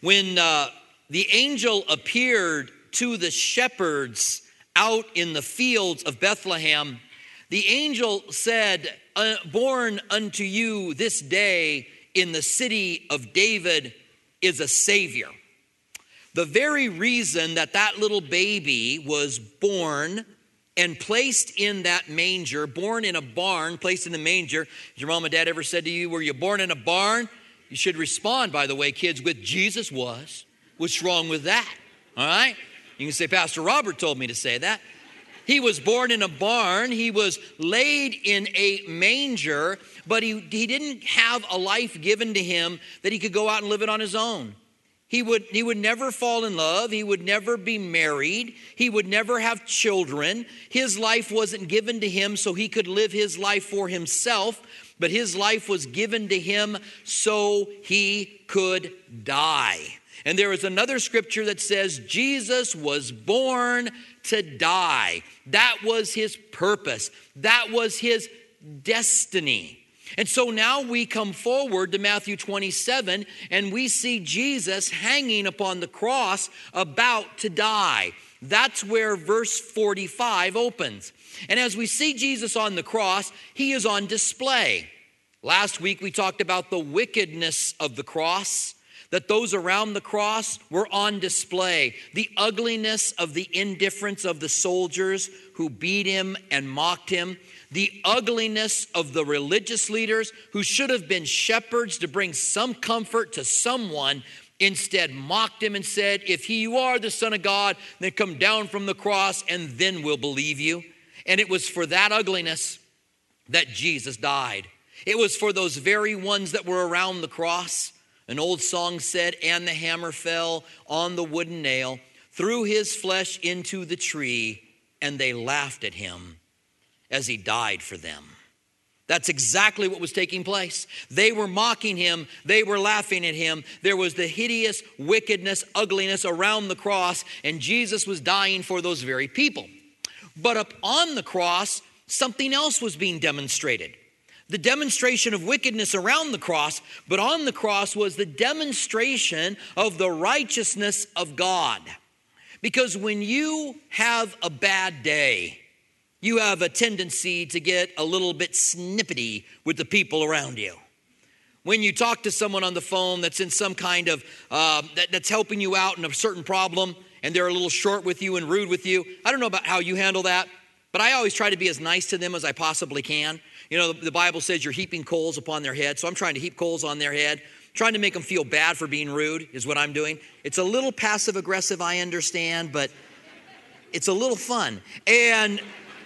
When the angel appeared to the shepherds out in the fields of Bethlehem, the angel said, born unto you this day in the city of David is a Savior. The very reason that that little baby was born and placed in that manger, born in a barn, placed in a manger. Your mom and dad ever said to you, were you born in a barn? You should respond, by the way, kids, with Jesus was. What's wrong with that? All right? You can say, Pastor Robert told me to say that. He was born in a barn. He was laid in a manger, but he didn't have a life given to him that he could go out and live it on his own. He would never fall in love. He would never be married. He would never have children. His life wasn't given to him so he could live his life for himself, but his life was given to him so he could die. And there is another scripture that says Jesus was born to die. That was his purpose. That was his destiny. And so now we come forward to Matthew 27 and we see Jesus hanging upon the cross about to die. That's where verse 45 opens. And as we see Jesus on the cross, he is on display. Last week we talked about the wickedness of the cross, that those around the cross were on display. The ugliness of the indifference of the soldiers who beat him and mocked him. The ugliness of the religious leaders who should have been shepherds to bring some comfort to someone, instead mocked him and said, if you are the Son of God, then come down from the cross and then we'll believe you. And it was for that ugliness that Jesus died. It was for those very ones that were around the cross. An old song said, and the hammer fell on the wooden nail, threw his flesh into the tree, and they laughed at him as he died for them. That's exactly what was taking place. They were mocking him. They were laughing at him. There was the hideous wickedness, ugliness around the cross, and Jesus was dying for those very people. But up on the cross, something else was being demonstrated. The demonstration of wickedness around the cross, but on the cross was the demonstration of the righteousness of God. Because when you have a bad day, you have a tendency to get a little bit snippety with the people around you. When you talk to someone on the phone that's in some kind of, that's helping you out in a certain problem, and they're a little short with you and rude with you, I don't know about how you handle that, but I always try to be as nice to them as I possibly can. You know, the Bible says you're heaping coals upon their head, so I'm trying to heap coals on their head, trying to make them feel bad for being rude is what I'm doing. It's a little passive-aggressive, I understand, but it's a little fun. And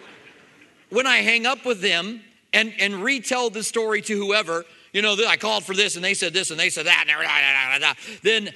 when I hang up with them and retell the story to whoever, you know, I called for this and they said this and they said that, then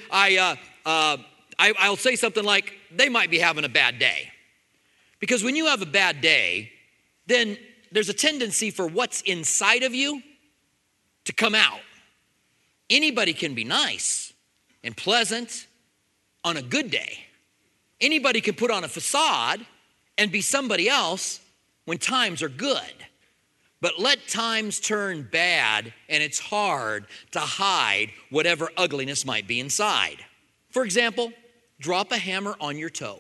I'll say something like, they might be having a bad day. Because when you have a bad day, then there's a tendency for what's inside of you to come out. Anybody can be nice and pleasant on a good day. Anybody can put on a facade and be somebody else when times are good. But let times turn bad and it's hard to hide whatever ugliness might be inside. For example, drop a hammer on your toe.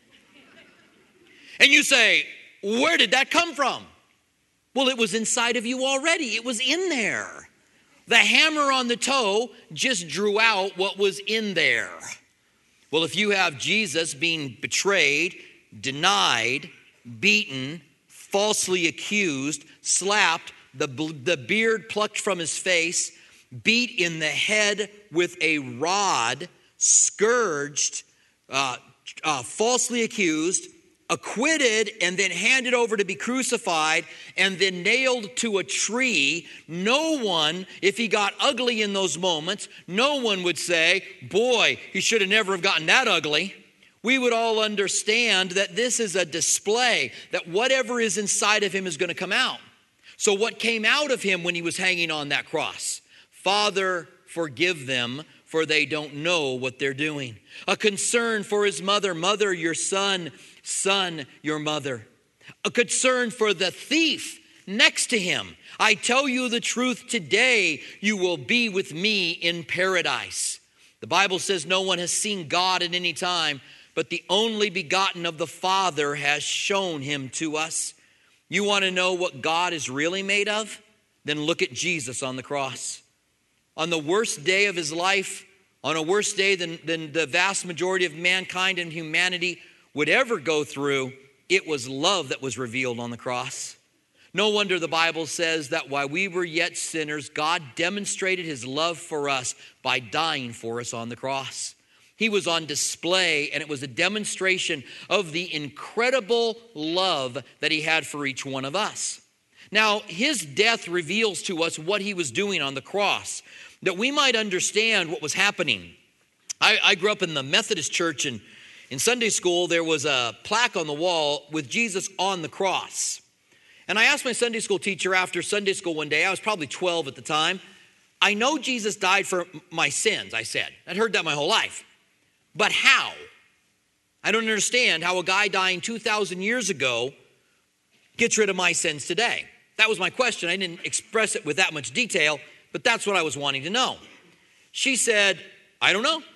And you say, where did that come from? Well, it was inside of you already. It was in there. The hammer on the toe just drew out what was in there. Well, if you have Jesus being betrayed, denied, beaten, falsely accused, slapped, the beard plucked from his face, beat in the head with a rod, scourged, falsely accused, acquitted, and then handed over to be crucified, and then nailed to a tree, no one, if he got ugly in those moments, no one would say, boy, he should have never have gotten that ugly. We would all understand that this is a display, that whatever is inside of him is going to come out. So what came out of him when he was hanging on that cross? Father, forgive them, for they don't know what they're doing. A concern for his mother, mother, your son, son, your mother. A concern for the thief next to him. I tell you the truth, today you will be with me in paradise. The Bible says no one has seen God at any time, but the only begotten of the Father has shown him to us. You want to know what God is really made of? Then look at Jesus on the cross. On the worst day of his life, on a worse day than the vast majority of mankind and humanity would ever go through, it was love that was revealed on the cross. No wonder the Bible says that while we were yet sinners, God demonstrated his love for us by dying for us on the cross. He was on display, and it was a demonstration of the incredible love that he had for each one of us. Now, his death reveals to us what he was doing on the cross, that we might understand what was happening. I grew up in the Methodist church, and in Sunday school, there was a plaque on the wall with Jesus on the cross. And I asked my Sunday school teacher after Sunday school one day, I was probably 12 at the time, I know Jesus died for my sins, I said. I'd heard that my whole life. But how? I don't understand how a guy dying 2,000 years ago gets rid of my sins today. That was my question. I didn't express it with that much detail, but that's what I was wanting to know. She said, I don't know.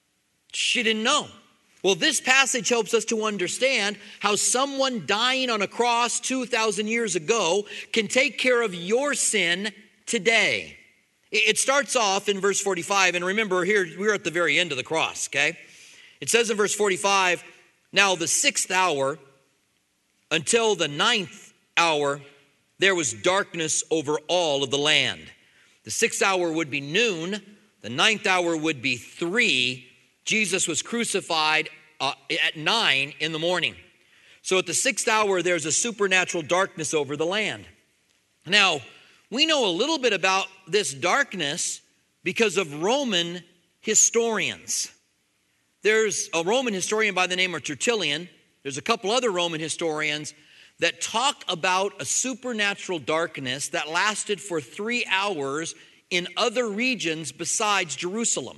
She didn't know. Well, this passage helps us to understand how someone dying on a cross 2,000 years ago can take care of your sin today. It starts off in verse 45, and remember here, we're at the very end of the cross, okay? It says in verse 45, now the 6th hour until the 9th hour, there was darkness over all of the land. The 6th hour would be noon, the 9th hour would be 3. Jesus was crucified at 9 in the morning. So at the 6th hour, there's a supernatural darkness over the land. Now, we know a little bit about this darkness because of Roman historians. There's a Roman historian by the name of Tertullian. There's a couple other Roman historians that talk about a supernatural darkness that lasted for 3 hours in other regions besides Jerusalem.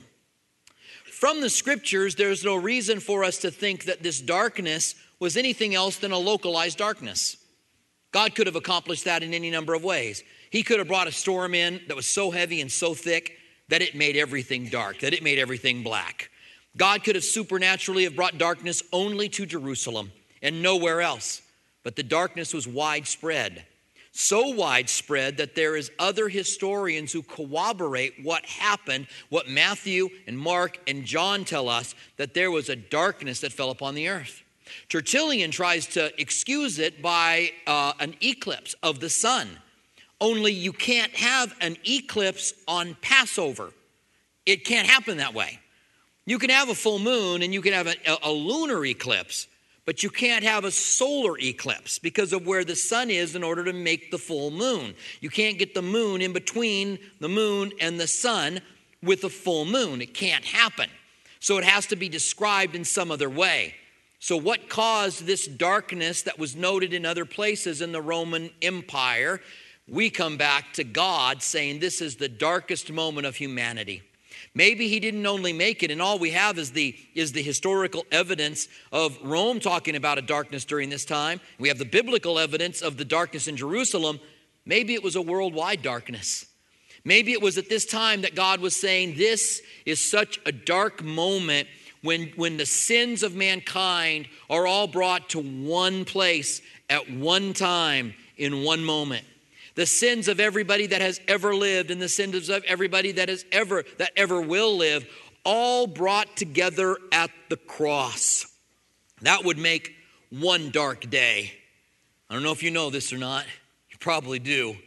From the scriptures, there's no reason for us to think that this darkness was anything else than a localized darkness. God could have accomplished that in any number of ways. He could have brought a storm in that was so heavy and so thick that it made everything dark, that it made everything black. God could have supernaturally have brought darkness only to Jerusalem and nowhere else. But the darkness was widespread. So widespread that there is other historians who corroborate what happened, what Matthew and Mark and John tell us, that there was a darkness that fell upon the earth. Tertullian tries to excuse it by an eclipse of the sun. Only you can't have an eclipse on Passover. It can't happen that way. You can have a full moon and you can have a lunar eclipse, but you can't have a solar eclipse because of where the sun is in order to make the full moon. You can't get the moon in between the moon and the sun with a full moon. It can't happen. So it has to be described in some other way. So what caused this darkness that was noted in other places in the Roman Empire? We come back to God saying this is the darkest moment of humanity. Maybe he didn't only make it, and all we have is the historical evidence of Rome talking about a darkness during this time. We have the biblical evidence of the darkness in Jerusalem. Maybe it was a worldwide darkness. Maybe it was at this time that God was saying this is such a dark moment when the sins of mankind are all brought to one place at one time in one moment. The sins of everybody that has ever lived and the sins of everybody that ever will live, all brought together at the cross. That would make one dark day. I don't know if you know this or not. You probably do.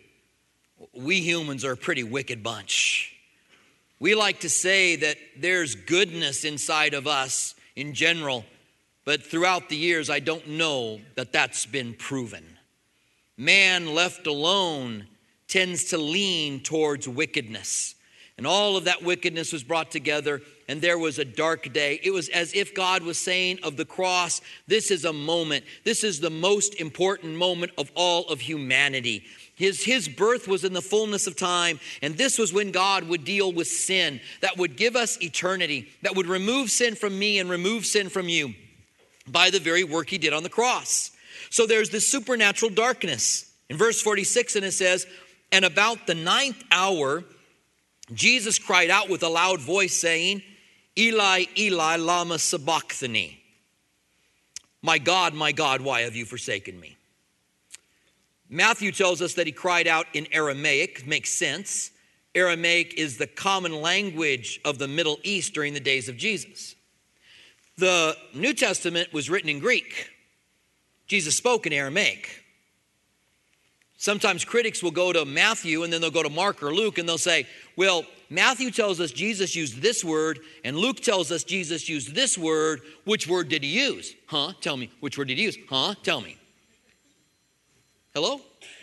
We humans are a pretty wicked bunch. We like to say that there's goodness inside of us in general, but throughout the years, I don't know that that's been proven. Man left alone tends to lean towards wickedness. And all of that wickedness was brought together, and there was a dark day. It was as if God was saying of the cross, this is a moment. This is the most important moment of all of humanity. His birth was in the fullness of time, and this was when God would deal with sin that would give us eternity, that would remove sin from me and remove sin from you by the very work he did on the cross. So there's this supernatural darkness. In verse 46, and it says, and about the 9th hour, Jesus cried out with a loud voice saying, Eli, Eli, lama sabachthani. My God, why have you forsaken me? Matthew tells us that he cried out in Aramaic. Makes sense. Aramaic is the common language of the Middle East during the days of Jesus. The New Testament was written in Greek. Jesus spoke in Aramaic. Sometimes critics will go to Matthew and then they'll go to Mark or Luke and they'll say, well, Matthew tells us Jesus used this word and Luke tells us Jesus used this word. Which word did he use? Huh? Tell me. Which word did he use? Huh? Tell me. Hello?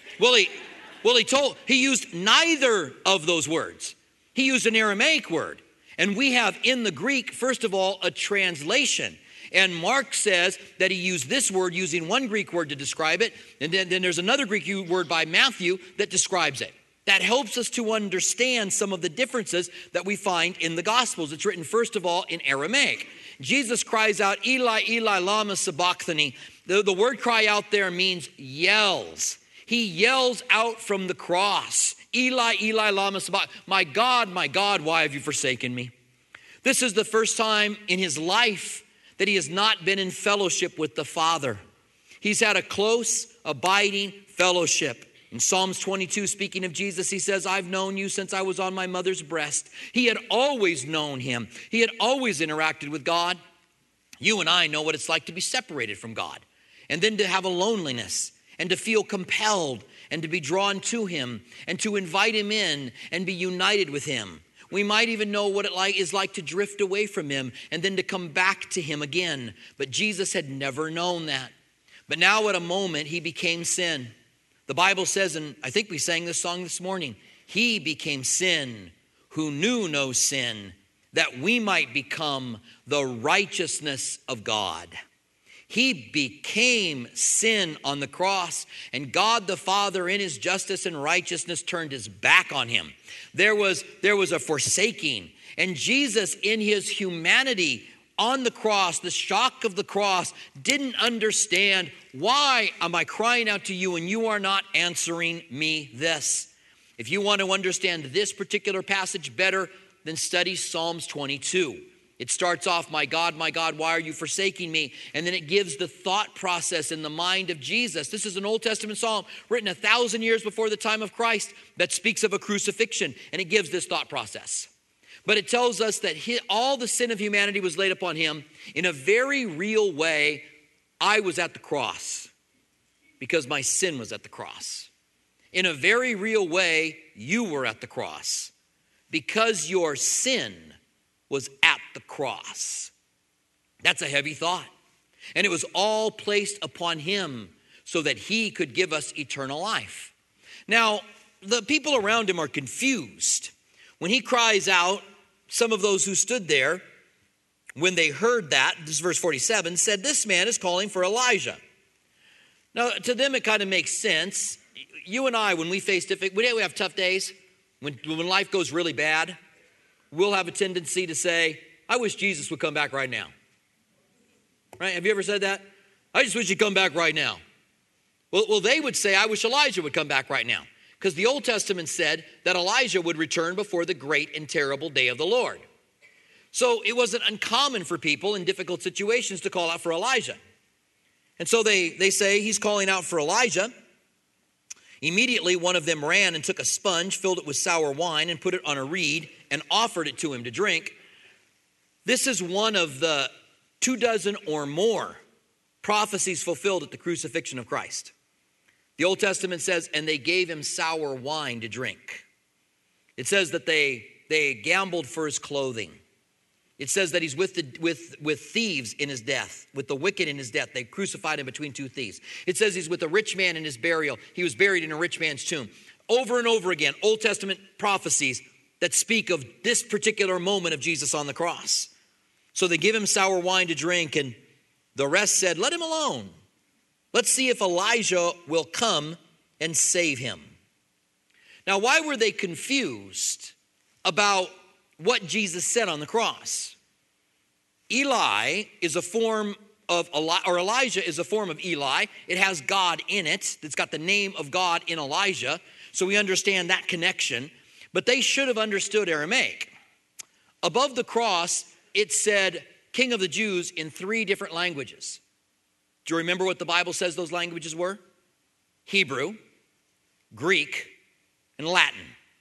He used neither of those words. He used an Aramaic word. And we have in the Greek, first of all, a translation. And Mark says that he used this word using one Greek word to describe it. And then there's another Greek word by Matthew that describes it. That helps us to understand some of the differences that we find in the Gospels. It's written, first of all, in Aramaic. Jesus cries out, Eli, Eli, lama sabachthani. The word cry out there means yells. He yells out from the cross. Eli, Eli, lama sabachthani. My God, why have you forsaken me? This is the first time in his life that he has not been in fellowship with the Father. He's had a close, abiding fellowship. In Psalms 22, speaking of Jesus, he says, I've known you since I was on my mother's breast. He had always known him. He had always interacted with God. You and I know what it's like to be separated from God, and then to have a loneliness, and to feel compelled, and to be drawn to him, and to invite him in, and be united with him. We might even know what it is like to drift away from him and then to come back to him again. But Jesus had never known that. But now at a moment, he became sin. The Bible says, and I think we sang this song this morning, he became sin who knew no sin, that we might become the righteousness of God. He became sin on the cross, and God the Father in his justice and righteousness turned his back on him. There was a forsaking, and Jesus in his humanity on the cross, the shock of the cross, didn't understand, why am I crying out to you and you are not answering me this? If you want to understand this particular passage better, then study Psalms 22. It starts off, my God, why are you forsaking me? And then it gives the thought process in the mind of Jesus. This is an Old Testament psalm written 1,000 years before the time of Christ that speaks of a crucifixion, and it gives this thought process. But it tells us that all the sin of humanity was laid upon him in a very real way. I was at the cross because my sin was at the cross. In a very real way, you were at the cross because your sin was at the cross. That's a heavy thought. And it was all placed upon him so that he could give us eternal life. Now, the people around him are confused. When he cries out, some of those who stood there, when they heard that, this is verse 47, said, this man is calling for Elijah. Now, to them, it kind of makes sense. You and I, when we face we have tough days, when life goes really bad, we'll have a tendency to say, I wish Jesus would come back right now. Right? Have you ever said that? I just wish he'd come back right now. Well, they would say, I wish Elijah would come back right now. Because the Old Testament said that Elijah would return before the great and terrible day of the Lord. So it wasn't uncommon for people in difficult situations to call out for Elijah. And so they say he's calling out for Elijah. Immediately, one of them ran and took a sponge, filled it with sour wine, and put it on a reed, and offered it to him to drink. This is one of the 24 or more prophecies fulfilled at the crucifixion of Christ. The Old Testament says, and they gave him sour wine to drink. It says that they gambled for his clothing. It says that he's with thieves in his death, with the wicked in his death. They crucified him between two thieves. It says he's with a rich man in his burial. He was buried in a rich man's tomb. Over and over again, Old Testament prophecies that speak of this particular moment of Jesus on the cross. So they give him sour wine to drink, and the rest said, let him alone. Let's see if Elijah will come and save him. Now, why were they confused about what Jesus said on the cross? Eli is a form of Elijah is a form of Eli. It has God in it. It's got the name of God in Elijah. So we understand that connection. But they should have understood Aramaic. Above the cross, it said King of the Jews in 3 different languages. Do you remember what the Bible says those languages were? Hebrew, Greek, and Latin.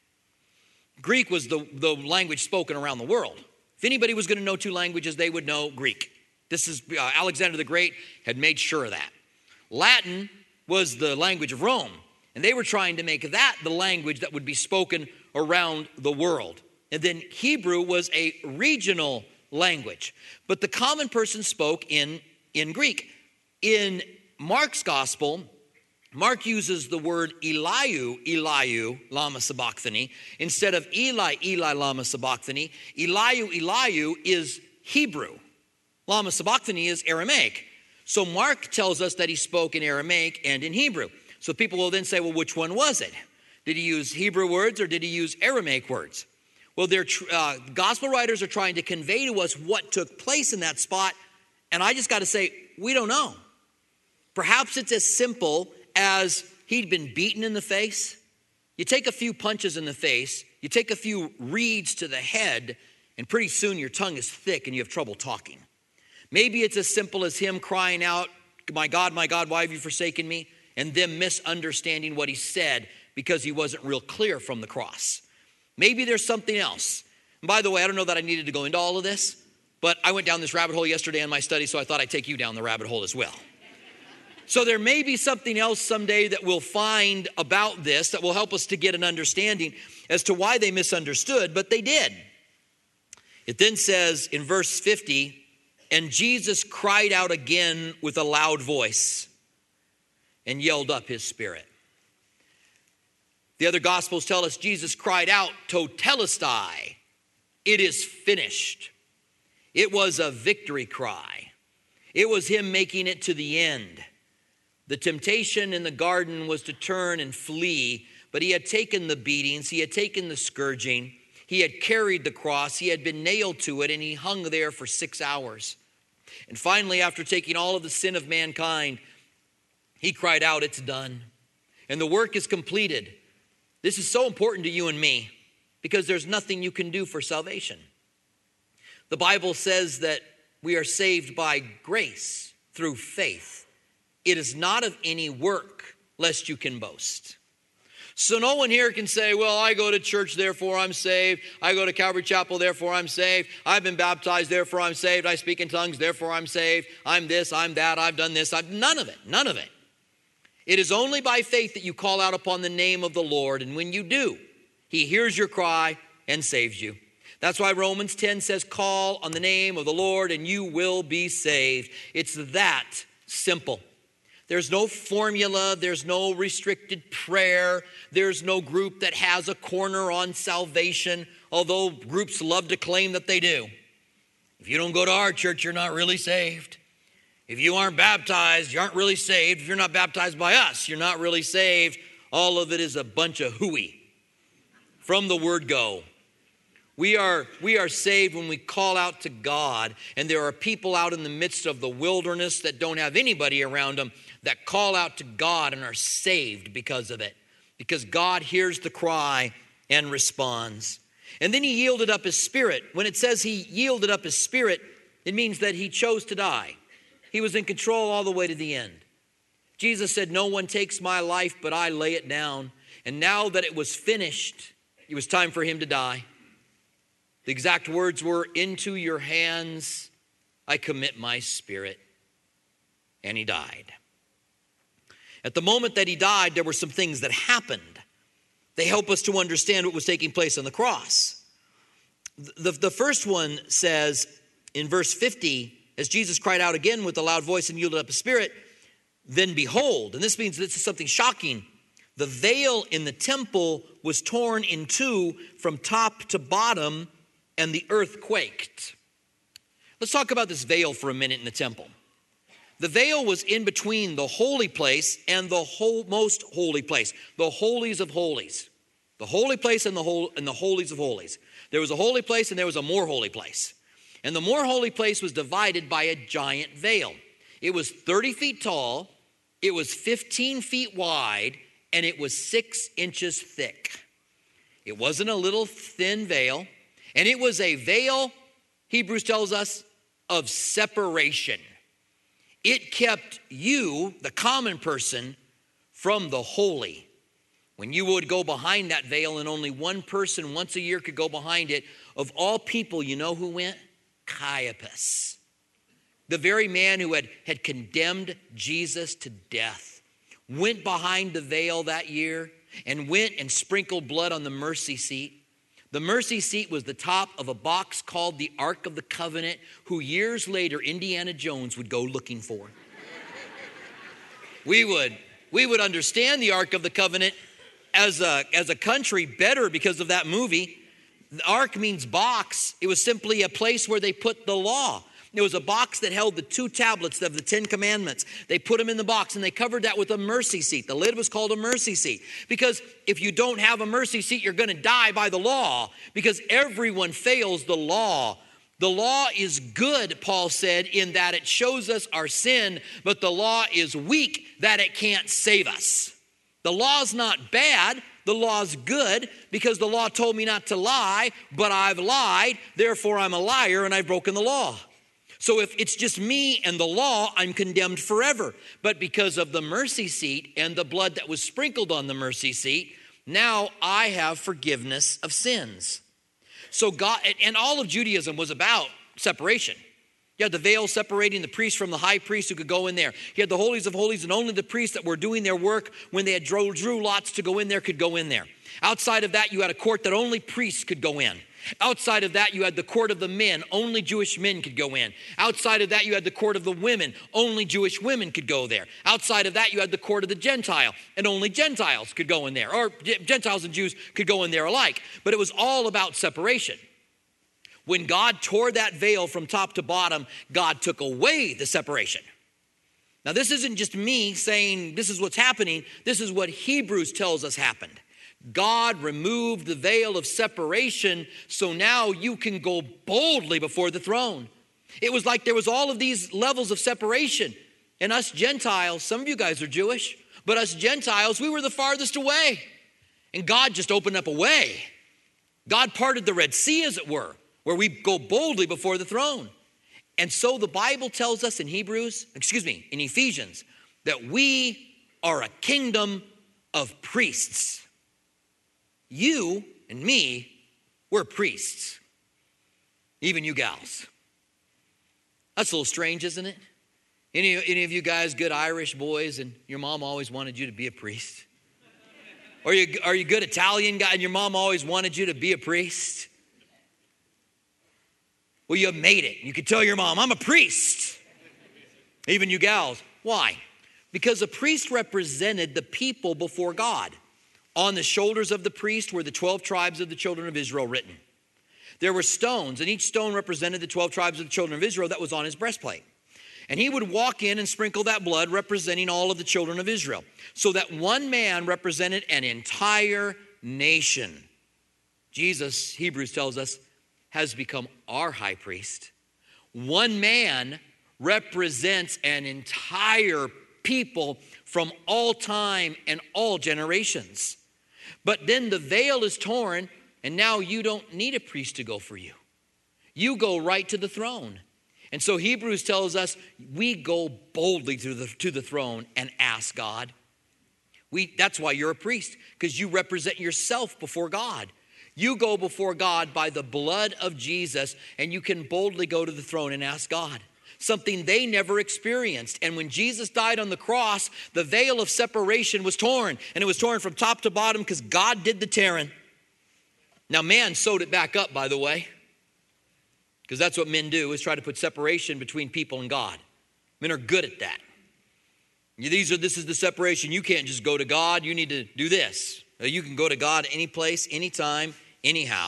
Greek was the language spoken around the world. If anybody was going to know 2 languages, they would know Greek. This is Alexander the Great had made sure of that. Latin was the language of Rome, and they were trying to make that the language that would be spoken around the world. And then Hebrew was a regional language, but the common person spoke in Greek. In Mark's gospel, Mark uses the word Eliu, lama sabachthani, instead of Eli, lama sabachthani. Eliu is Hebrew. Lama sabachthani is Aramaic. So Mark tells us that he spoke in Aramaic and in Hebrew. So people will then say, well, which one was it? Did he use Hebrew words or did he use Aramaic words? Well, gospel writers are trying to convey to us what took place in that spot. And I just got to say, we don't know. Perhaps it's as simple as he'd been beaten in the face. You take a few punches in the face, you take a few reeds to the head, and pretty soon your tongue is thick and you have trouble talking. Maybe it's as simple as him crying out, my God, why have you forsaken me? And them misunderstanding what he said because he wasn't real clear from the cross. Maybe there's something else. And by the way, I don't know that I needed to go into all of this, but I went down this rabbit hole yesterday in my study, so I thought I'd take you down the rabbit hole as well. So there may be something else someday that we'll find about this that will help us to get an understanding as to why they misunderstood, but they did. It then says in verse 50, and Jesus cried out again with a loud voice and yelled up his spirit. The other gospels tell us Jesus cried out, totelestai, it is finished. It was a victory cry. It was him making it to the end. The temptation in the garden was to turn and flee, but he had taken the beatings, he had taken the scourging, he had carried the cross, he had been nailed to it, and he hung there for 6 hours. And finally, after taking all of the sin of mankind, he cried out, it's done. And the work is completed. This is so important to you and me because there's nothing you can do for salvation. The Bible says that we are saved by grace through faith. It is not of any work, lest you can boast. So no one here can say, well, I go to church, therefore I'm saved. I go to Calvary Chapel, therefore I'm saved. I've been baptized, therefore I'm saved. I speak in tongues, therefore I'm saved. I'm this, I'm that, I've done this. None of it. It is only by faith that you call out upon the name of the Lord. And when you do, he hears your cry and saves you. That's why Romans 10 says, call on the name of the Lord and you will be saved. It's that simple. There's no formula. There's no restricted prayer. There's no group that has a corner on salvation, although groups love to claim that they do. If you don't go to our church, you're not really saved. If you aren't baptized, you aren't really saved. If you're not baptized by us, you're not really saved. All of it is a bunch of hooey from the word go. We are saved when we call out to God, and there are people out in the midst of the wilderness that don't have anybody around them that call out to God and are saved because of it, because God hears the cry and responds. And then he yielded up his spirit. When it says he yielded up his spirit, it means that he chose to die. He was in control all the way to the end. Jesus said, no one takes my life, but I lay it down. And now that it was finished, it was time for him to die. The exact words were, into your hands I commit my spirit. And he died. At the moment that he died, there were some things that happened. They help us to understand what was taking place on the cross. The first one says in verse 50, as Jesus cried out again with a loud voice and yielded up his spirit, then behold, and this means this is something shocking, the veil in the temple was torn in two from top to bottom, and the earth quaked. Let's talk about this veil for a minute in the temple. The veil was in between the holy place and the most holy place, the holies of holies. The holy place and the holies of holies. There was a holy place and there was a more holy place. And the more holy place was divided by a giant veil. It was 30 feet tall, it was 15 feet wide, and it was 6 inches thick. It wasn't a little thin veil, and it was a veil. Hebrews tells us, of separation. It kept you, the common person, from the holy. When you would go behind that veil and only one person once a year could go behind it, of all people, you know who went? Caiaphas. The very man who had condemned Jesus to death went behind the veil that year and went and sprinkled blood on the mercy seat. The mercy seat was the top of a box called the Ark of the Covenant, who years later Indiana Jones would go looking for. We would understand the Ark of the Covenant as a country better because of that movie. The Ark means box. It was simply a place where they put the law. There was a box that held the 2 tablets of the 10 commandments. They put them in the box and they covered that with a mercy seat. The lid was called a mercy seat because if you don't have a mercy seat, you're going to die by the law because everyone fails the law. The law is good, Paul said, in that it shows us our sin, but the law is weak that it can't save us. The law's not bad. The law's good because the law told me not to lie, but I've lied. Therefore, I'm a liar and I've broken the law. So if it's just me and the law, I'm condemned forever. But because of the mercy seat and the blood that was sprinkled on the mercy seat, now I have forgiveness of sins. So God, and all of Judaism was about separation. You had the veil separating the priest from the high priest who could go in there. You had the holies of holies, and only the priests that were doing their work when they had drew lots to go in there could go in there. Outside of that, you had a court that only priests could go in. Outside of that, you had the court of the men. Only Jewish men could go in. Outside of that, you had the court of the women. Only Jewish women could go there. Outside of that, you had the court of the Gentile, and only Gentiles could go in there, or Gentiles and Jews could go in there alike. But it was all about separation. When God tore that veil from top to bottom, God took away the separation. Now, this isn't just me saying this is what's happening. This is what Hebrews tells us happened. God removed the veil of separation, so now you can go boldly before the throne. It was like there was all of these levels of separation. And us Gentiles, some of you guys are Jewish, but us Gentiles, we were the farthest away. And God just opened up a way. God parted the Red Sea, as it were, where we go boldly before the throne. And so the Bible tells us in in Ephesians, that we are a kingdom of priests. You and me, we're priests. Even you gals. That's a little strange, isn't it? Any of you guys good Irish boys and your mom always wanted you to be a priest? Are you good Italian guy and your mom always wanted you to be a priest? Well, you made it. You could tell your mom, I'm a priest. Even you gals. Why? Because a priest represented the people before God. On the shoulders of the priest were the 12 tribes of the children of Israel written. There were stones, and each stone represented the 12 tribes of the children of Israel that was on his breastplate. And he would walk in and sprinkle that blood representing all of the children of Israel. So that one man represented an entire nation. Jesus, Hebrews tells us, has become our high priest. One man represents an entire people from all time and all generations. But then the veil is torn, and now you don't need a priest to go for you. You go right to the throne. And so Hebrews tells us we go boldly to the throne and ask God. That's why you're a priest, because you represent yourself before God. You go before God by the blood of Jesus, and you can boldly go to the throne and ask God. Something they never experienced. And when Jesus died on the cross, the veil of separation was torn. And it was torn from top to bottom because God did the tearing. Now, man sewed it back up, by the way. Because that's what men do, is try to put separation between people and God. Men are good at that. This is the separation. You can't just go to God. You need to do this. You can go to God any place, anytime, anyhow.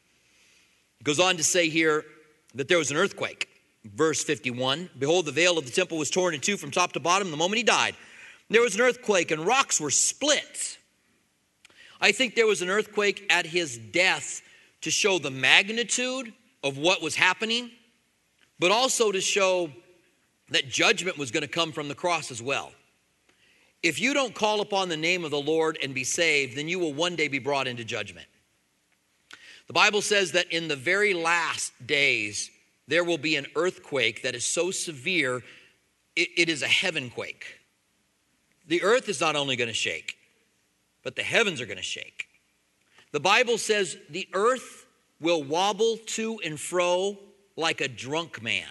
It goes on to say here that there was an earthquake. Verse 51, behold, the veil of the temple was torn in two from top to bottom the moment he died. There was an earthquake and rocks were split. I think there was an earthquake at his death to show the magnitude of what was happening, but also to show that judgment was going to come from the cross as well. If you don't call upon the name of the Lord and be saved, then you will one day be brought into judgment. The Bible says that in the very last days, there will be an earthquake that is so severe, it is a heaven quake. The earth is not only going to shake, but the heavens are going to shake. The Bible says the earth will wobble to and fro like a drunk man.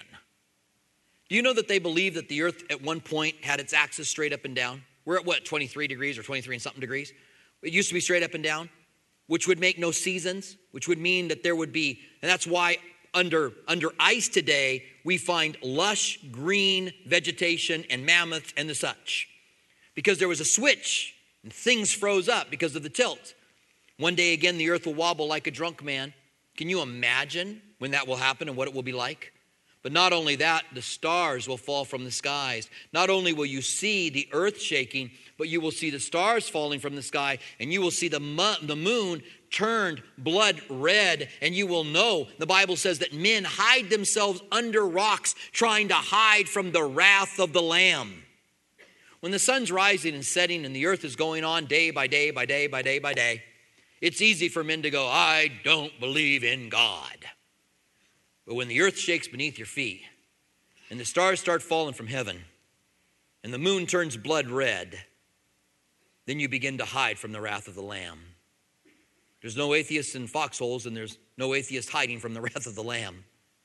Do you know that they believe that the earth at one point had its axis straight up and down? We're at what, 23 degrees or 23 and something degrees? It used to be straight up and down, which would make no seasons, which would mean that there would be, and that's why under ice today, we find lush green vegetation and mammoths and the such. Because there was a switch and things froze up because of the tilt. One day again, the earth will wobble like a drunk man. Can you imagine when that will happen and what it will be like? But not only that, the stars will fall from the skies. Not only will you see the earth shaking, but you will see the stars falling from the sky, and you will see the moon turned blood red, and you will know, the Bible says that men hide themselves under rocks trying to hide from the wrath of the Lamb. When the sun's rising and setting and the earth is going on day by day by day by day by day, it's easy for men to go, I don't believe in God. But when the earth shakes beneath your feet and the stars start falling from heaven and the moon turns blood red, then you begin to hide from the wrath of the Lamb. There's no atheists in foxholes, and there's no atheist hiding from the wrath of the Lamb.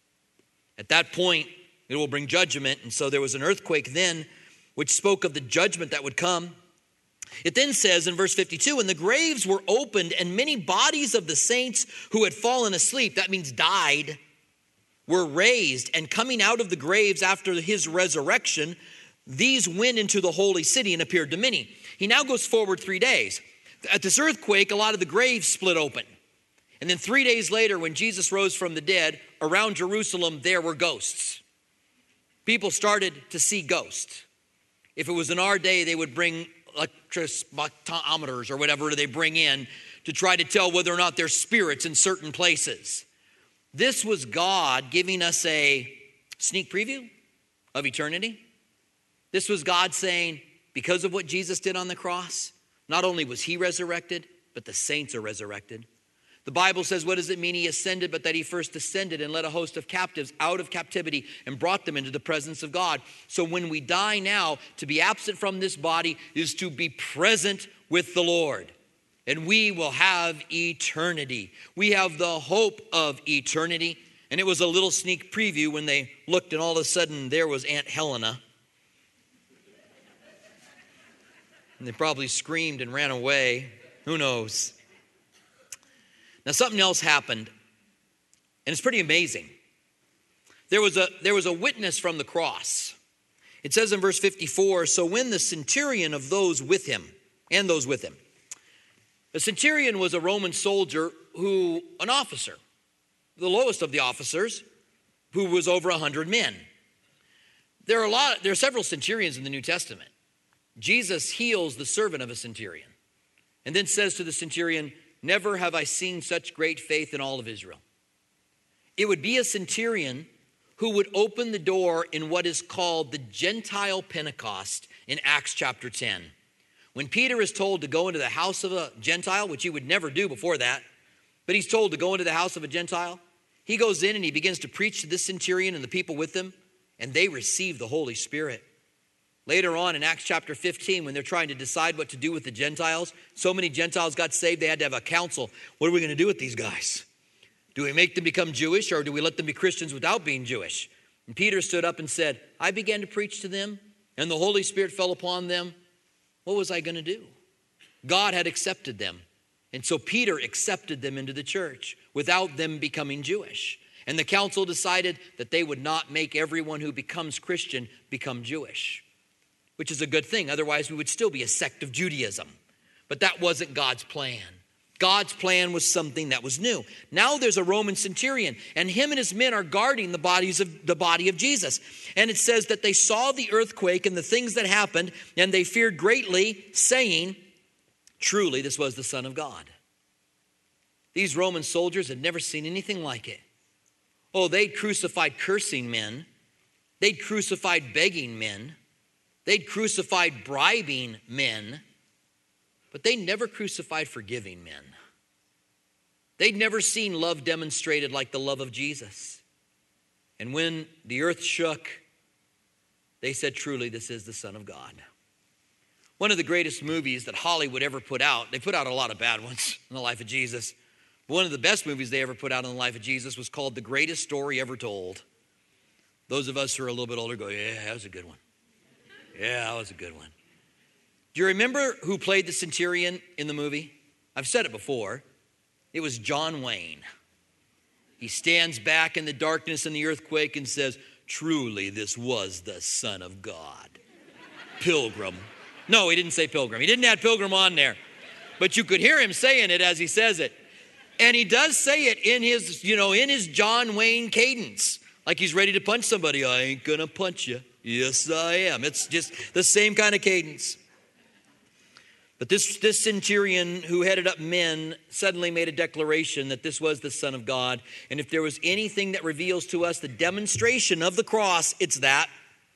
At that point, it will bring judgment. And so there was an earthquake then, which spoke of the judgment that would come. It then says in verse 52, and the graves were opened, and many bodies of the saints who had fallen asleep, that means died, were raised, and coming out of the graves after his resurrection, these went into the holy city and appeared to many. He now goes forward 3 days. At this earthquake, a lot of the graves split open. And then 3 days later, when Jesus rose from the dead, around Jerusalem, there were ghosts. People started to see ghosts. If it was in our day, they would bring electrospectrometers or whatever they bring in to try to tell whether or not there's spirits in certain places. This was God giving us a sneak preview of eternity. This was God saying, because of what Jesus did on the cross, not only was he resurrected, but the saints are resurrected. The Bible says, what does it mean he ascended? But that he first descended and led a host of captives out of captivity and brought them into the presence of God. So when we die now, to be absent from this body is to be present with the Lord. And we will have eternity. We have the hope of eternity. And it was a little sneak preview when they looked, and all of a sudden there was Aunt Helena. And they probably screamed and ran away. Who knows? Now something else happened, and it's pretty amazing. There was a witness from the cross. It says in verse 54, so when the centurion of those with him, and those with him. A centurion was a Roman soldier an officer, the lowest of the officers, who was over 100 men. There are several centurions in the New Testament. Jesus heals the servant of a centurion and then says to the centurion, never have I seen such great faith in all of Israel. It would be a centurion who would open the door in what is called the Gentile Pentecost in Acts chapter 10. When Peter is told to go into the house of a Gentile, which he would never do before that, but he's told to go into the house of a Gentile, he goes in and he begins to preach to this centurion and the people with him, and they receive the Holy Spirit. Later on in Acts chapter 15, when they're trying to decide what to do with the Gentiles, so many Gentiles got saved, they had to have a council. What are we going to do with these guys? Do we make them become Jewish, or do we let them be Christians without being Jewish? And Peter stood up and said, I began to preach to them, and the Holy Spirit fell upon them. What was I going to do? God had accepted them. And so Peter accepted them into the church without them becoming Jewish. And the council decided that they would not make everyone who becomes Christian become Jewish, which is a good thing. Otherwise, we would still be a sect of Judaism. But that wasn't God's plan. God's plan was something that was new. Now there's a Roman centurion, and him and his men are guarding the body of Jesus. And it says that they saw the earthquake and the things that happened, and they feared greatly, saying, truly, this was the Son of God. These Roman soldiers had never seen anything like it. Oh, they'd crucified cursing men. They'd crucified begging men. They'd crucified bribing men. But they never crucified forgiving men. They'd never seen love demonstrated like the love of Jesus. And when the earth shook, they said, truly, this is the Son of God. One of the greatest movies that Hollywood ever put out, they put out a lot of bad ones in the life of Jesus. But one of the best movies they ever put out in the life of Jesus was called The Greatest Story Ever Told. Those of us who are a little bit older go, yeah, that was a good one. Yeah, that was a good one. Do you remember who played the centurion in the movie? I've said it before. It was John Wayne. He stands back in the darkness and the earthquake and says, truly, this was the Son of God. Pilgrim. No, he didn't say Pilgrim. He didn't add Pilgrim on there. But you could hear him saying it as he says it. And he does say it in his John Wayne cadence. Like he's ready to punch somebody. I ain't gonna punch you. Yes, I am. It's just the same kind of cadence. But this centurion who headed up men suddenly made a declaration that this was the Son of God. And if there was anything that reveals to us the demonstration of the cross, it's that.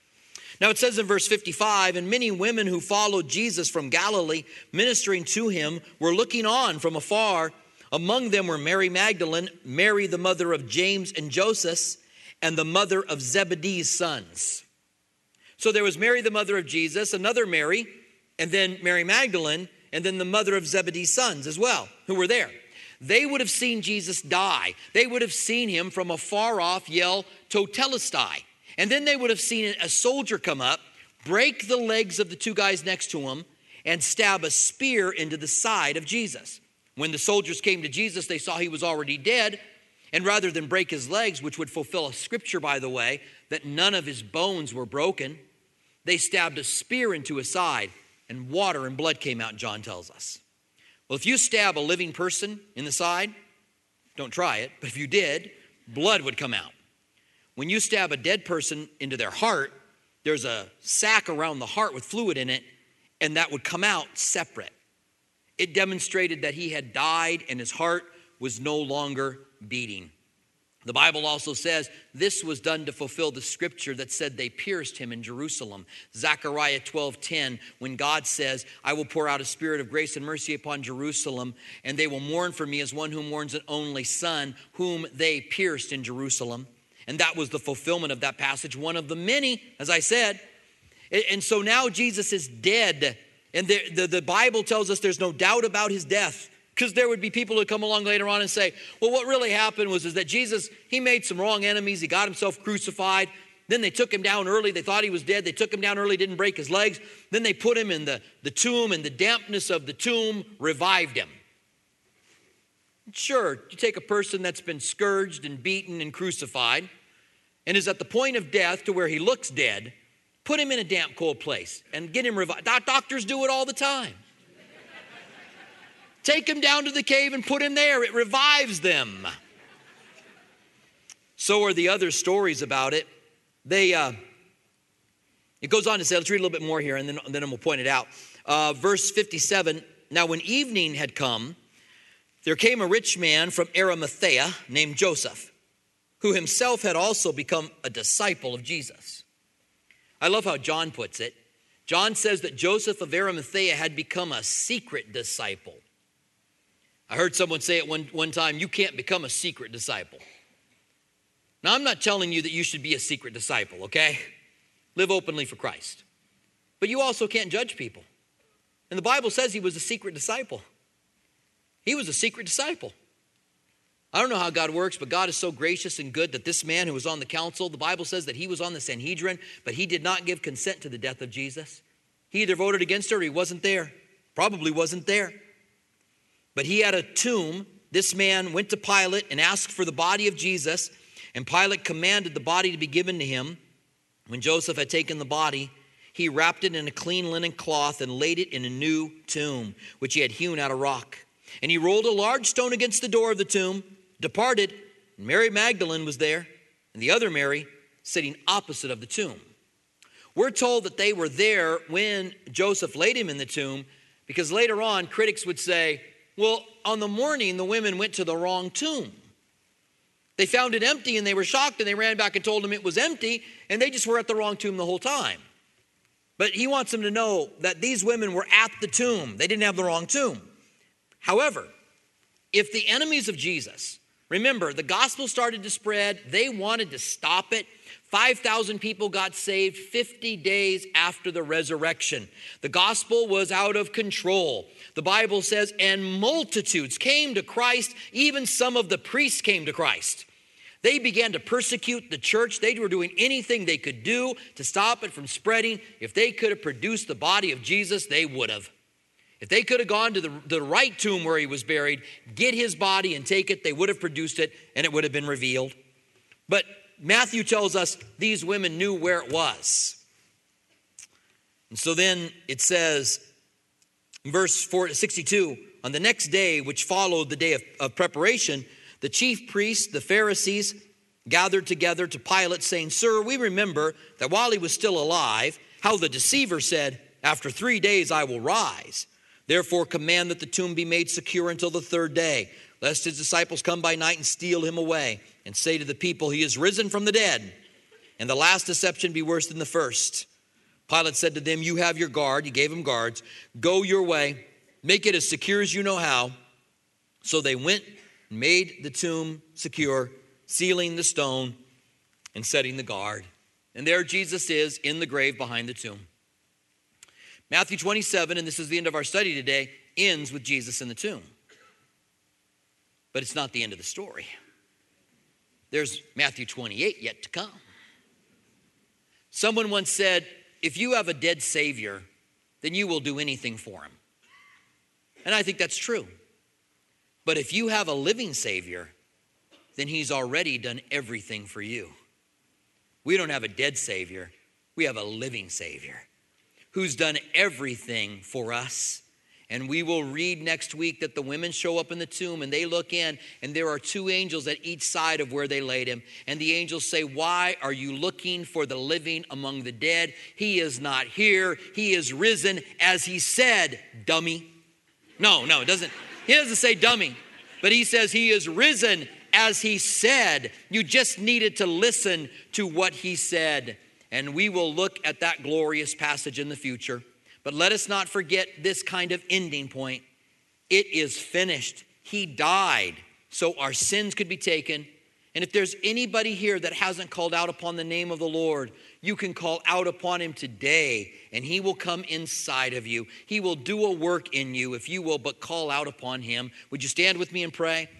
Now it says in verse 55, and many women who followed Jesus from Galilee, ministering to him, were looking on from afar. Among them were Mary Magdalene, Mary the mother of James and Joseph, and the mother of Zebedee's sons. So there was Mary the mother of Jesus, another Mary, and then Mary Magdalene, and then the mother of Zebedee's sons as well, who were there. They would have seen Jesus die. They would have seen him from afar off yell, Totelestai. And then they would have seen a soldier come up, break the legs of the two guys next to him, and stab a spear into the side of Jesus. When the soldiers came to Jesus, they saw he was already dead. And rather than break his legs, which would fulfill a scripture, by the way, that none of his bones were broken, they stabbed a spear into his side, and water and blood came out, John tells us. Well, if you stab a living person in the side, don't try it, but if you did, blood would come out. When you stab a dead person into their heart, there's a sac around the heart with fluid in it, and that would come out separate. It demonstrated that he had died and his heart was no longer beating. The Bible also says this was done to fulfill the scripture that said they pierced him in Jerusalem. Zechariah 12:10, when God says, I will pour out a spirit of grace and mercy upon Jerusalem, and they will mourn for me as one who mourns an only son, whom they pierced in Jerusalem. And that was the fulfillment of that passage, one of the many, as I said. And so now Jesus is dead. And the Bible tells us there's no doubt about his death. Because there would be people who come along later on and say, well, what really happened was that Jesus, he made some wrong enemies. He got himself crucified. Then they took him down early. They thought he was dead. They took him down early, didn't break his legs. Then they put him in the tomb, and the dampness of the tomb revived him. Sure, you take a person that's been scourged and beaten and crucified and is at the point of death to where he looks dead, put him in a damp, cold place and get him revived. Doctors do it all the time. Take him down to the cave and put him there. It revives them. So are the other stories about it. It goes on to say, let's read a little bit more here, and then we'll point it out. Verse 57, now when evening had come, there came a rich man from Arimathea named Joseph, who himself had also become a disciple of Jesus. I love how John puts it. John says that Joseph of Arimathea had become a secret disciple. I heard someone say it one time, you can't become a secret disciple. Now, I'm not telling you that you should be a secret disciple, okay? Live openly for Christ. But you also can't judge people. And the Bible says he was a secret disciple. He was a secret disciple. I don't know how God works, but God is so gracious and good that this man who was on the council, the Bible says that he was on the Sanhedrin, but he did not give consent to the death of Jesus. He either voted against it or he wasn't there. Probably wasn't there. But he had a tomb. This man went to Pilate and asked for the body of Jesus, and Pilate commanded the body to be given to him. When Joseph had taken the body, he wrapped it in a clean linen cloth and laid it in a new tomb, which he had hewn out of rock. And he rolled a large stone against the door of the tomb, departed, and Mary Magdalene was there, and the other Mary sitting opposite of the tomb. We're told that they were there when Joseph laid him in the tomb, because later on critics would say, well, on the morning, the women went to the wrong tomb. They found it empty and they were shocked and they ran back and told him it was empty and they just were at the wrong tomb the whole time. But he wants them to know that these women were at the tomb. They didn't have the wrong tomb. However, if the enemies of Jesus Remember, the gospel started to spread. They wanted to stop it. 5,000 people got saved 50 days after the resurrection. The gospel was out of control. The Bible says, and multitudes came to Christ. Even some of the priests came to Christ. They began to persecute the church. They were doing anything they could do to stop it from spreading. If they could have produced the body of Jesus, they would have. If they could have gone to the right tomb where he was buried, get his body and take it, they would have produced it and it would have been revealed. But Matthew tells us these women knew where it was. And so then it says, in verse 62, on the next day, which followed the day of preparation, the chief priests, the Pharisees, gathered together to Pilate, saying, Sir, we remember that while he was still alive, how the deceiver said, after 3 days I will rise. Therefore command that the tomb be made secure until the third day, lest his disciples come by night and steal him away, and say to the people, he is risen from the dead. And the last deception be worse than the first. Pilate said to them, you have your guard. He gave them guards. Go your way. Make it as secure as you know how. So they went and made the tomb secure, sealing the stone and setting the guard. And there Jesus is in the grave behind the tomb. Matthew 27, and this is the end of our study today, ends with Jesus in the tomb. But it's not the end of the story. There's Matthew 28 yet to come. Someone once said, if you have a dead Savior, then you will do anything for him. And I think that's true. But if you have a living Savior, then he's already done everything for you. We don't have a dead Savior. We have a living Savior who's done everything for us. And we will read next week that the women show up in the tomb and they look in and there are 2 angels at each side of where they laid him. And the angels say, why are you looking for the living among the dead? He is not here. He is risen as he said, dummy. No, it doesn't. He doesn't say dummy, but he says he is risen as he said. You just needed to listen to what he said. And we will look at that glorious passage in the future. But let us not forget this kind of ending point. It is finished. He died so our sins could be taken. And if there's anybody here that hasn't called out upon the name of the Lord, you can call out upon him today and he will come inside of you. He will do a work in you if you will but call out upon him. Would you stand with me and pray?